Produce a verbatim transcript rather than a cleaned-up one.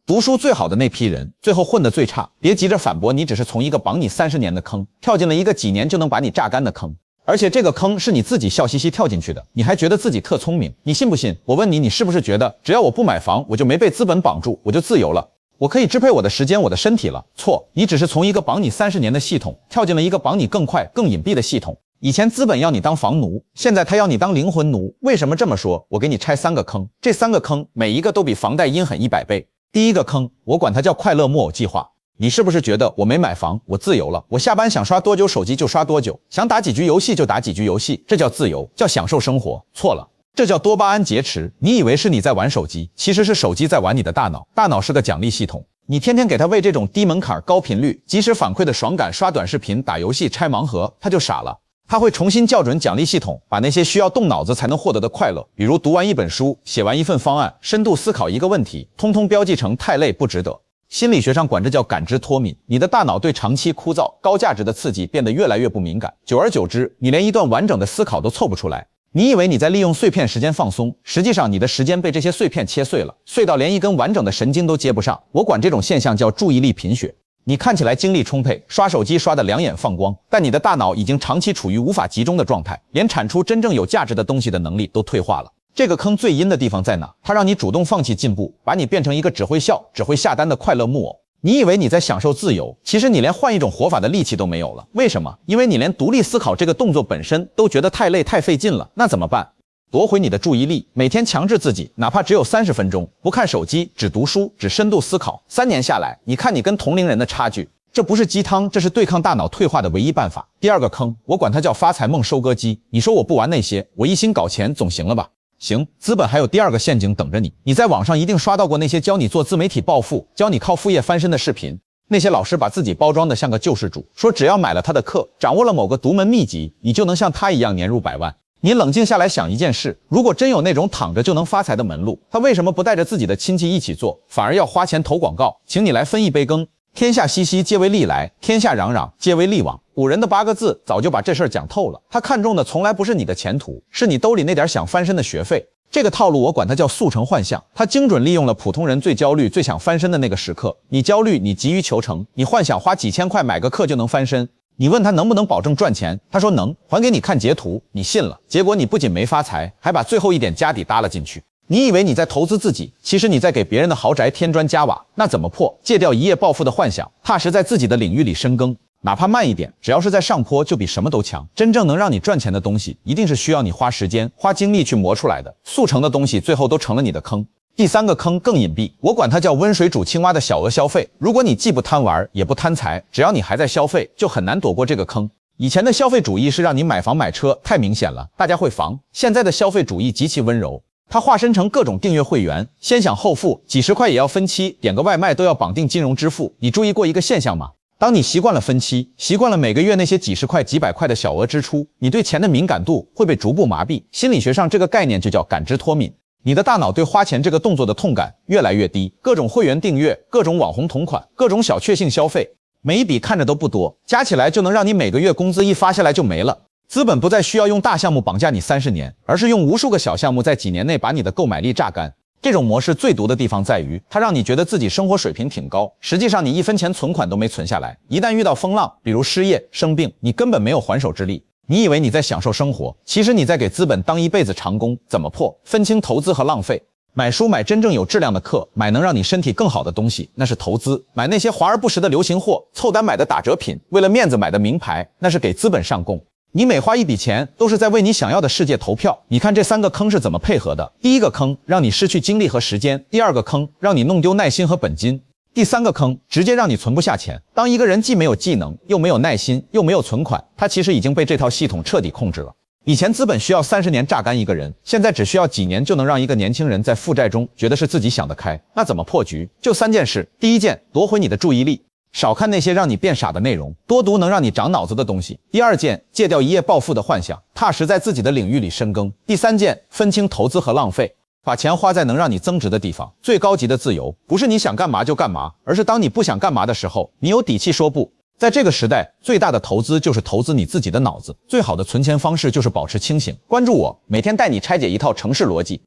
读书最好的那批人，最后混得最差。别急着反驳，你只是从一个绑你三十年的坑，跳进了一个几年就能把你榨干的坑。而且这个坑是你自己笑嘻嘻跳进去的，你还觉得自己特聪明，你信不信？我问你，你是不是觉得只要我不买房，我就没被资本绑住，我就自由了，我可以支配我的时间，我的身体了？错，你只是从一个绑你三十年的系统，跳进了一个绑你更快、更隐蔽的系统。以前资本要你当房奴，现在他要你当灵魂奴。为什么这么说？我给你拆三个坑，这三个坑每一个都比房贷阴狠一百倍。第一个坑，我管它叫快乐木偶计划。你是不是觉得我没买房，我自由了？我下班想刷多久手机就刷多久，想打几局游戏就打几局游戏，这叫自由，叫享受生活。错了，这叫多巴胺劫持。你以为是你在玩手机，其实是手机在玩你的大脑。大脑是个奖励系统，你天天给它喂这种低门槛、高频率、及时反馈的爽感，刷短视频、打游戏、拆盲盒，它就傻了。它会重新校准奖励系统，把那些需要动脑子才能获得的快乐，比如读完一本书、写完一份方案、深度思考一个问题，通通标记成太累不值得。心理学上管这叫感知脱敏，你的大脑对长期枯燥、高价值的刺激变得越来越不敏感，久而久之，你连一段完整的思考都凑不出来。你以为你在利用碎片时间放松，实际上你的时间被这些碎片切碎了，碎到连一根完整的神经都接不上。我管这种现象叫注意力贫血。你看起来精力充沛，刷手机刷得两眼放光，但你的大脑已经长期处于无法集中的状态，连产出真正有价值的东西的能力都退化了。这个坑最阴的地方在哪？它让你主动放弃进步，把你变成一个只会笑、只会下单的快乐木偶。你以为你在享受自由，其实你连换一种活法的力气都没有了。为什么？因为你连独立思考这个动作本身都觉得太累、太费劲了。那怎么办？夺回你的注意力，每天强制自己，哪怕只有三十分钟，不看手机，只读书，只深度思考。三年下来，你看你跟同龄人的差距。这不是鸡汤，这是对抗大脑退化的唯一办法。第二个坑，我管它叫发财梦收割机。你说我不玩那些，我一心搞钱总行了吧？行，资本还有第二个陷阱等着你。你在网上一定刷到过那些教你做自媒体暴富，教你靠副业翻身的视频。那些老师把自己包装得像个救世主，说只要买了他的课，掌握了某个独门秘籍，你就能像他一样年入百万。你冷静下来想一件事，如果真有那种躺着就能发财的门路，他为什么不带着自己的亲戚一起做，反而要花钱投广告，请你来分一杯羹？天下熙熙，皆为利来；天下攘攘，皆为利往。古人的八个字早就把这事儿讲透了。他看中的从来不是你的前途，是你兜里那点想翻身的学费。这个套路我管它叫速成幻象，它精准利用了普通人最焦虑、最想翻身的那个时刻。你焦虑，你急于求成，你幻想花几千块买个课就能翻身。你问他能不能保证赚钱，他说能，还给你看截图，你信了。结果你不仅没发财，还把最后一点家底搭了进去。你以为你在投资自己，其实你在给别人的豪宅添砖加瓦。那怎么破？戒掉一夜暴富的幻想，踏实在自己的领域里深耕，哪怕慢一点，只要是在上坡就比什么都强。真正能让你赚钱的东西，一定是需要你花时间花精力去磨出来的。速成的东西最后都成了你的坑。第三个坑更隐蔽，我管它叫温水煮青蛙的小额消费。如果你既不贪玩也不贪财，只要你还在消费，就很难躲过这个坑。以前的消费主义是让你买房买车，太明显了，大家会防。现在的消费主义极其温柔，它化身成各种订阅会员，先享后付，几十块也要分期，点个外卖都要绑定金融支付。你注意过一个现象吗？当你习惯了分期，习惯了每个月那些几十块几百块的小额支出，你对钱的敏感度会被逐步麻痹。心理学上这个概念就叫感知脱敏。你的大脑对花钱这个动作的痛感越来越低，各种会员订阅，各种网红同款，各种小确幸消费，每一笔看着都不多，加起来就能让你每个月工资一发下来就没了。资本不再需要用大项目绑架你三十年，而是用无数个小项目在几年内把你的购买力榨干。这种模式最毒的地方在于，它让你觉得自己生活水平挺高，实际上你一分钱存款都没存下来。一旦遇到风浪，比如失业、生病，你根本没有还手之力。你以为你在享受生活，其实你在给资本当一辈子长工。怎么破？分清投资和浪费。买书买真正有质量的课，买能让你身体更好的东西，那是投资；买那些华而不实的流行货，凑单买的打折品，为了面子买的名牌，那是给资本上供。你每花一笔钱，都是在为你想要的世界投票。你看这三个坑是怎么配合的？第一个坑让你失去精力和时间，第二个坑让你弄丢耐心和本金，第三个坑直接让你存不下钱。当一个人既没有技能，又没有耐心，又没有存款，他其实已经被这套系统彻底控制了。以前资本需要三十年榨干一个人，现在只需要几年就能让一个年轻人在负债中觉得是自己想得开。那怎么破局？就三件事。第一件，夺回你的注意力，少看那些让你变傻的内容，多读能让你长脑子的东西。第二件，戒掉一夜暴富的幻想，踏实在自己的领域里深耕。第三件，分清投资和浪费，把钱花在能让你增值的地方。最高级的自由，不是你想干嘛就干嘛，而是当你不想干嘛的时候，你有底气说不。在这个时代，最大的投资就是投资你自己的脑子，最好的存钱方式就是保持清醒。关注我，每天带你拆解一套程式逻辑。